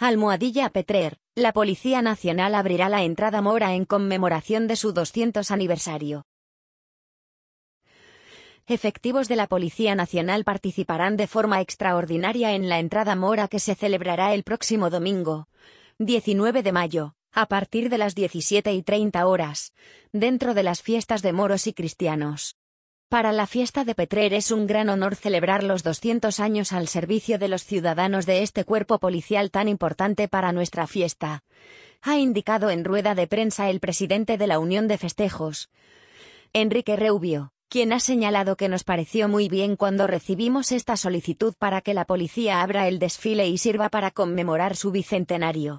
Almohadilla Petrer, la Policía Nacional abrirá la entrada Mora en conmemoración de su 200 aniversario. Efectivos de la Policía Nacional participarán de forma extraordinaria en la entrada Mora que se celebrará el próximo domingo, 19 de mayo, a partir de las 17:30 horas, dentro de las fiestas de moros y cristianos. Para la fiesta de Petrer es un gran honor celebrar los 200 años al servicio de los ciudadanos de este cuerpo policial tan importante para nuestra fiesta, ha indicado en rueda de prensa el presidente de la Unión de Festejos, Enrique Reubio, quien ha señalado que nos pareció muy bien cuando recibimos esta solicitud para que la policía abra el desfile y sirva para conmemorar su bicentenario.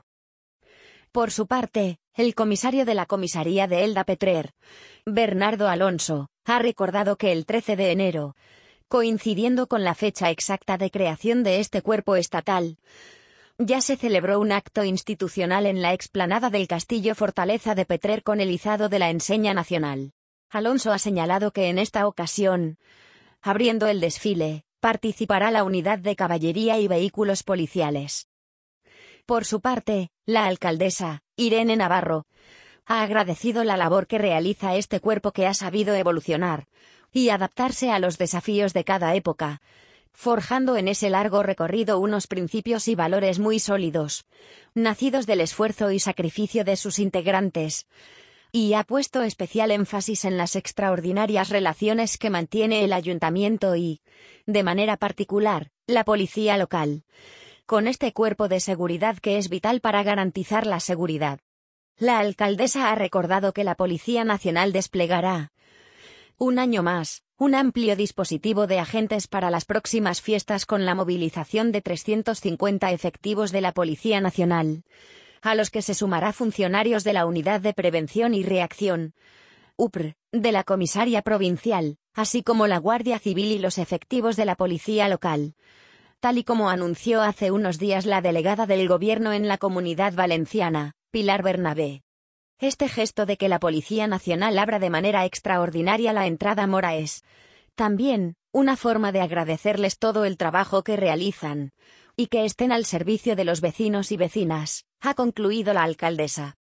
Por su parte, el comisario de la comisaría de Elda Petrer, Bernardo Alonso, ha recordado que el 13 de enero, coincidiendo con la fecha exacta de creación de este cuerpo estatal, ya se celebró un acto institucional en la explanada del Castillo Fortaleza de Petrer con el izado de la enseña nacional. Alonso ha señalado que en esta ocasión, abriendo el desfile, participará la unidad de caballería y vehículos policiales. Por su parte, la alcaldesa, Irene Navarro, ha agradecido la labor que realiza este cuerpo que ha sabido evolucionar y adaptarse a los desafíos de cada época, forjando en ese largo recorrido unos principios y valores muy sólidos, nacidos del esfuerzo y sacrificio de sus integrantes, y ha puesto especial énfasis en las extraordinarias relaciones que mantiene el ayuntamiento y, de manera particular, la policía local, con este cuerpo de seguridad que es vital para garantizar la seguridad. La alcaldesa ha recordado que la Policía Nacional desplegará, un año más, un amplio dispositivo de agentes para las próximas fiestas con la movilización de 350 efectivos de la Policía Nacional, a los que se sumará funcionarios de la Unidad de Prevención y Reacción, UPR, de la Comisaría Provincial, así como la Guardia Civil y los efectivos de la Policía Local, tal y como anunció hace unos días la delegada del Gobierno en la Comunidad Valenciana, Pilar Bernabé. Este gesto de que la Policía Nacional abra de manera extraordinaria la entrada Mora es, también, una forma de agradecerles todo el trabajo que realizan, y que estén al servicio de los vecinos y vecinas, ha concluido la alcaldesa.